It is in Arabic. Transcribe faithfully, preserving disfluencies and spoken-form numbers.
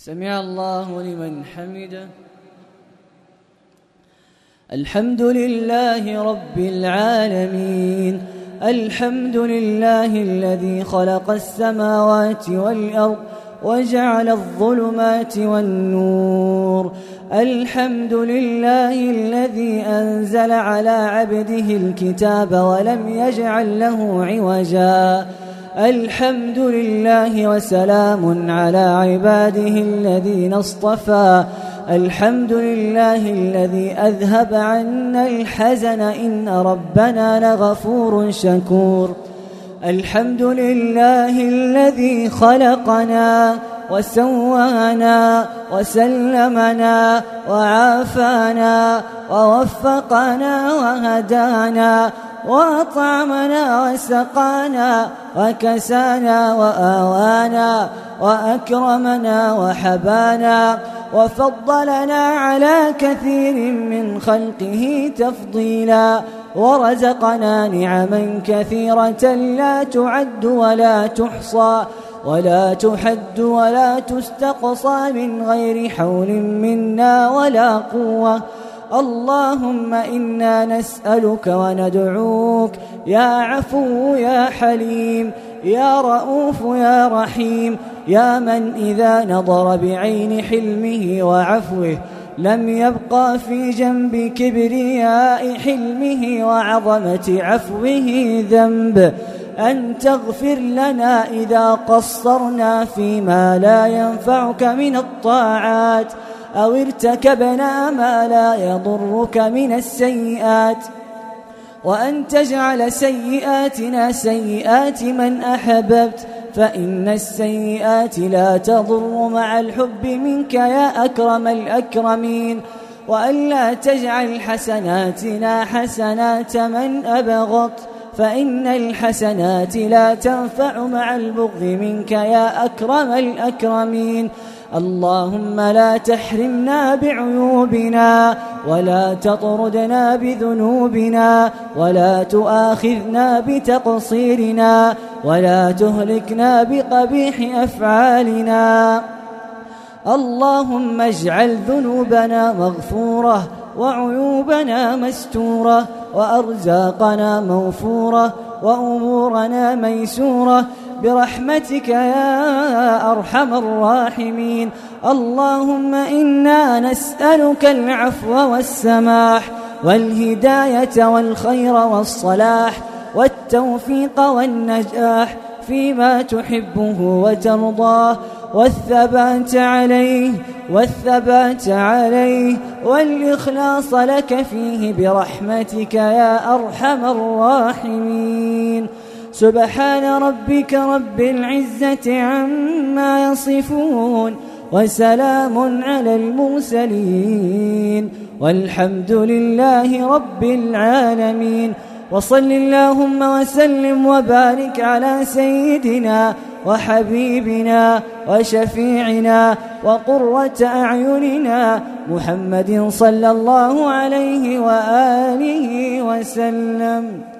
سمع الله لمن حمده. الحمد لله رب العالمين، الحمد لله الذي خلق السماوات والأرض وجعل الظلمات والنور، الحمد لله الذي أنزل على عبده الكتاب ولم يجعل له عوجا، الحمد لله وسلام على عباده الذين اصطفى، الحمد لله الذي أذهب عنا الحزن إن ربنا لغفور شكور، الحمد لله الذي خلقنا وسوانا وسلمنا وعافانا ووفقنا وهدانا وأطعمنا وسقانا وكسانا وآوانا وأكرمنا وحبانا وفضلنا على كثير من خلقه تفضيلا، ورزقنا نعما كثيرة لا تعد ولا تحصى ولا تحد ولا تستقصى من غير حول منا ولا قوة. اللهم إنا نسألك وندعوك يا عفو يا حليم يا رؤوف يا رحيم، يا من إذا نظر بعين حلمه وعفوه لم يبقى في جنب كبرياء حلمه وعظمة عفوه ذنب، أن تغفر لنا إذا قصرنا فيما لا ينفعك من الطاعات أو ارتكبنا ما لا يضرك من السيئات، وأن تجعل سيئاتنا سيئات من أحببت، فإن السيئات لا تضر مع الحب منك يا أكرم الأكرمين، وأن لا تجعل حسناتنا حسنات من أبغضت، فإن الحسنات لا تنفع مع البغض منك يا أكرم الأكرمين. اللهم لا تحرمنا بعيوبنا ولا تطردنا بذنوبنا ولا تؤاخذنا بتقصيرنا ولا تهلكنا بقبيح أفعالنا. اللهم اجعل ذنوبنا مغفورة وعيوبنا مستورة وأرزاقنا موفورة وأمورنا ميسورة برحمتك يا أرحم الراحمين. اللهم إنا نسألك العفو والسماح والهداية والخير والصلاح والتوفيق والنجاح فيما تحبه وترضاه، والثبات عليه والثبات عليه والإخلاص لك فيه برحمتك يا أرحم الراحمين. سبحان ربك رب العزة عما يصفون وسلام على المرسلين والحمد لله رب العالمين. وصل اللهم وسلم وبارك على سيدنا وحبيبنا وشفيعنا وقرة أعيننا محمد صلى الله عليه وآله وسلم.